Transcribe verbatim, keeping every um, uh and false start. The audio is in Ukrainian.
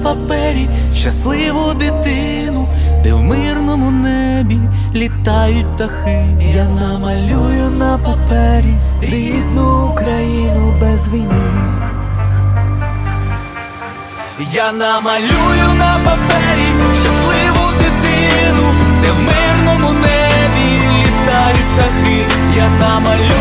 папері щасливу дитину, де в мирному небі літають птахи. Я намалюю на папері рідну Україну без війни. Я намалюю на папері щасливу дитину, де в мирному небі літають птахи. Я намалюю